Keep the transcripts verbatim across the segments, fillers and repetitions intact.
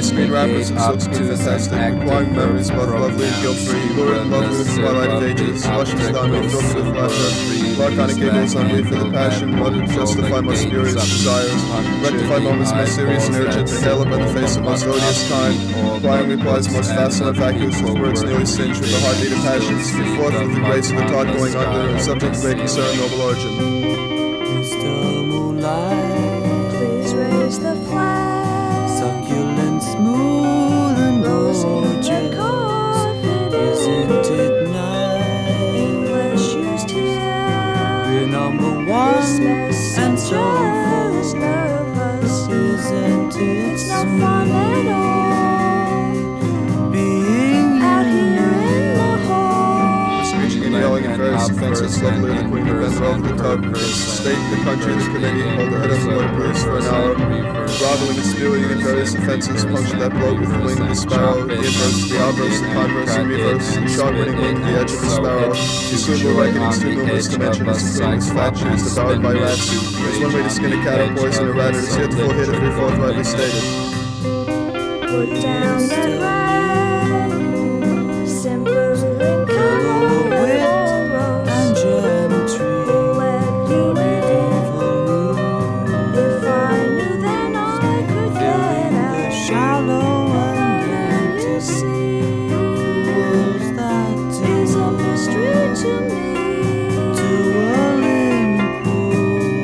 Silkscreen Rapids and Silkscreen Fantastic, acquiring memories both lovely and guilt-free, lurid and lovely with the twilight of ages, luscious diamond filled with laughter, laconic giggles hungry for the passion, wanted to justify most spurious desires, rectify moments most serious and urgent, to hail up at the face of most odious time, acquiring replies most facile and vacuous with words nearly singed with the heartbeat of passions, be forth with the grace of the tide going under, and subject of great concern, noble origin. Mister Moonlight, please raise the flag. Succulent, smooth and gorgeous. Isn't it nice? English used here. We're number one and so forth. Nervous. Isn't it It's no fun at all. being Out here in the hall. Screeching and yelling in various offenses, lovely the queen of bent over the tub, the state, the country, the committee, hold the head of the Lord police for an hour, groveling and spewing in various offenses, puncture that bloke with the wing of the sparrow, the inverse, the obverse, the converse, the reverse, the sharp winning wing, the edge of the sparrow, the suitable reckonings too numerous to mention, as including his flat shoes devoured by rats. There's one way to skin a cat or poison a rat, it is here the full hit if we forthrightly stated. Put down that rag. Simple in color rose. and gentry. Who let you in? Medieval room, If I knew then I could get filling the out. shallow and And you empty see, pools that is a do mystery to me. to a limpool.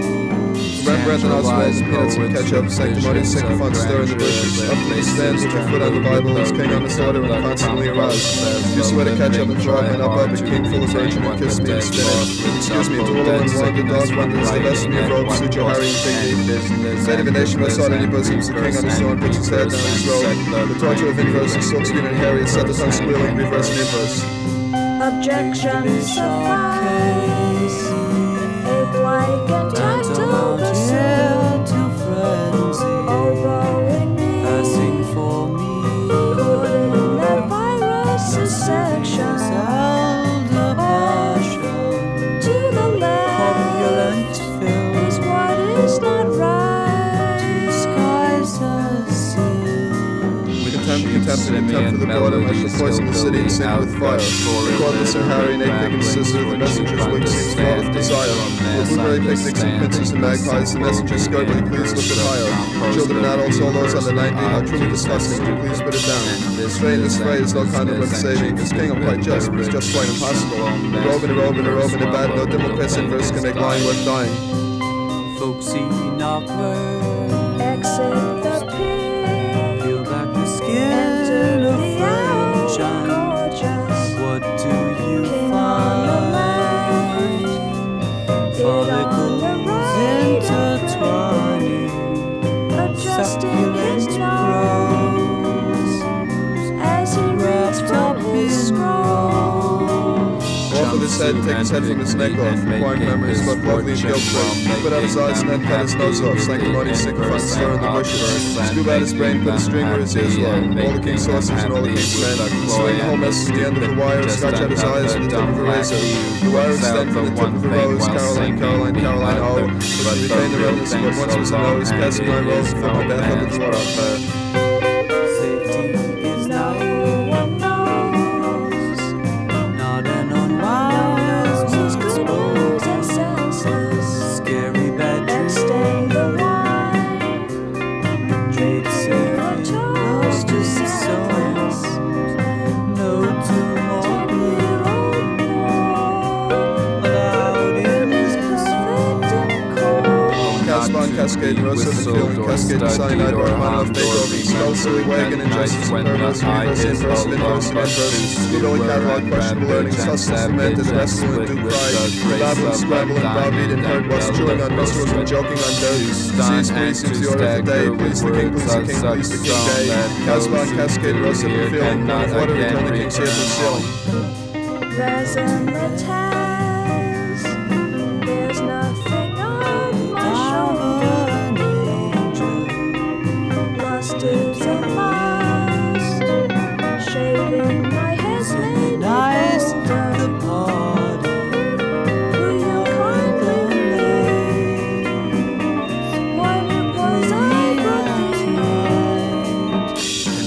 Breath and osmoles, peanuts and ketchup, sanctimony, sycophant, stir in the bushes, up from the stands with your foot on the Bible, as king on the slaughter and constantly aroused. You swear to catch up and frog and up up, a king full of virgin and kiss me and spin it. Excuse me, to all and one, the dog wonders, the best of me of robes, suit your Harry and Pinky. Fate of a nation must sought any bosoms, the king on his throne puts his head down his robe. The torture of inverse, and silkscreen and Harry, set the tongue squealing, reverse and inverse. Objections suffice. Ape-like and tactile the same. to frenzy, Overwhelming me. passing for me. Coded in that virus's section. Elder passion, To the left opulent film, is what is not right. skies as sin. Contempt, contempt, and contempt for the boredom, I shall poison the city and sink with fire. The cordless and Harry and eight picking scissor, the messenger's wing seems full of desire. The blueberry picnics and pincers and magpies, the messenger's scurvily, please lift it higher. Children and adults, all those under ninety, how truly disgusting, do please put it down. Straight this way is no kind of worth saving, this king I'm quite just, but it's just quite impossible. A robe and a robe and a robe and a bad, no Democrats inverse can make lying worth dying. Folksy awkward, Exit the pig. peel back the skin Enter of the hour friendship. gorgeous. What do you King on the find? left. It on Follicles the right. intertwining, Adjusting his succulent nose as he reads wrapped from up his in scroll. Off with his head, take his head from his neck off, acquiring memories both lovely and guilt-free. Put out his eyes and then cut his nose off, sanctimony, sycophant, stir in the bushes. Scoop out his brain, put a string where his ears were. All the king's horses and all the king's men. Swing the whole message to the end of the wire, scratch out his eyes with the tip of a razor. The wire extend from the tip of a rose, Caroline, Caroline, Caroline, oh. But we retain the remnants of what once was a nose, passing my rose, fill my bath up with water. safety is not, No one knows. not an unwise He's good news and senseless. scary bad And dreams. stain the wine. Trade safe A in toast to love is so. sadness. No tomorrow Dear old boy. allowed in Is this perfect and cold. Casbah, Cascade, Rosa, the feeling, Cascade, Cyanide, Orhan, Beethoven, Skull, Silly Wagon, Injustice, Perverse, Reverse, Inverse, Inverse, Inverse, Eagerly Catalog, Questionable Earnings, Hustle, Cemented, Wrestling, and Duke Pride, Babble, Scrabble, and Browbeat, and Herd was chewing on missiles and joking on dirt. Disease, please, seems the order of the day, please the king, please the king, please the king day. Casbah, Cascade, Rosa, the feeling, not of water, return the king's here from ceiling. Razzmatazz. There's nothing on my shoulder. an angel. Lust is a must. Shaving my head's made Nice older. the party, Will you kindly leave? When it was I brought thee.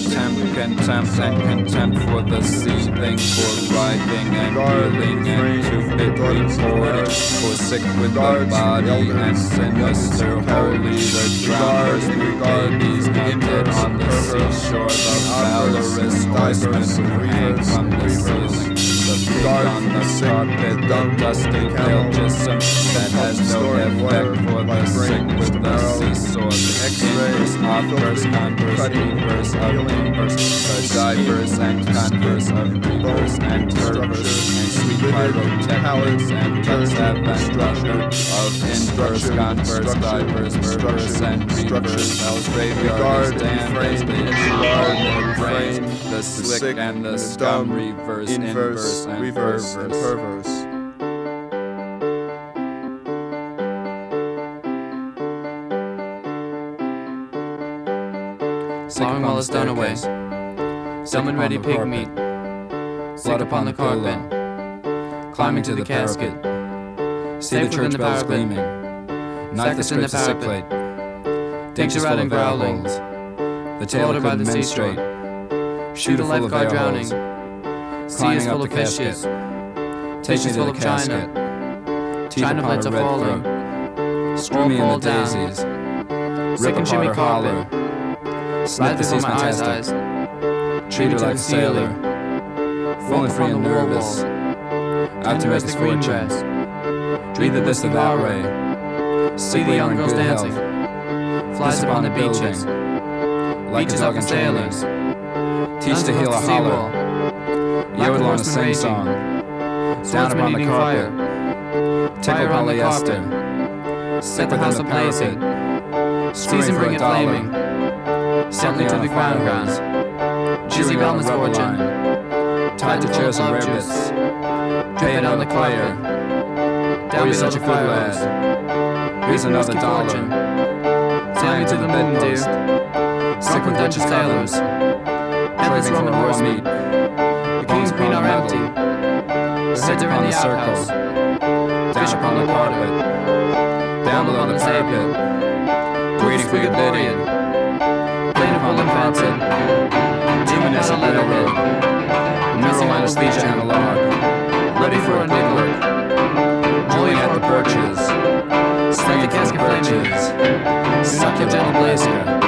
daughters of reported, for sick with the body and sinister, holy the drowners, babies naked on the seashore, the valorous horsemen hang from the ceiling, the pig on the carpet, the dusty pale jism that has no effect for the sick with the seesaw, the X-rays, obverse, converse, reverse of inverse, the diverse and converse of reverse and perverse, and sweet pyrotechnics and cuts have been structured of inverse, converse, diverse, perverse, and reverse. Hell's graveyard is damned as the inward and brain, the slick and the scum, reverse, inverse, and reverse, and perverse. Plowing while it's done away. Summon ready pig meat. Sick upon the carpet. Climbing to the casket. See the church bells gleaming. Knife that scrapes the sick plate. Ditches full of barrel holes. The tailor couldn't mend straight. Shoot a lifeguard drowning. Sea is full of fishes. Take me to the casket. China plates are falling. Screw me in the down. daisies. Sick Rip and shimmy apart or holler. carpet. Slap the Slide seas before my eyes, eyes. fantastic. Treat her like a sailor. Feeling free and nervous. Out to make us the green fortune. dress. Breathe this and that way. See the young girls dancing. Flies upon the beaches. Like a Beaches dog up in for training. sailors. Teach the heel a holler. Yodel on a sing song. Down upon the carpet. Tickle Fire on the polyester. Set the house ablazing. Season bring it flaming. Settling to the ground ground. Jizzy Bellman's fortune. Tied to chairs and rabbits. Pay it on the player. Down Oh, you're below such a the good fire lad. hose. Here's another Whiskey dollar. fortune. Sail me to the moon, dear. Sick with Dutch Dutch sailors. Headless Craving for Roman raw horsemen. meat. The king's queen are empty. Sick Heads are upon in the the circle. outhouse. Down Fish upon the carpet. Down below on the the table. parapet. Waiting for the bidding. Plane of full invented. Demoness at railroad. Neural anesthesia analog. Ready for a network. Julie at the porches. Let the casket flame in. Succulent Alaska.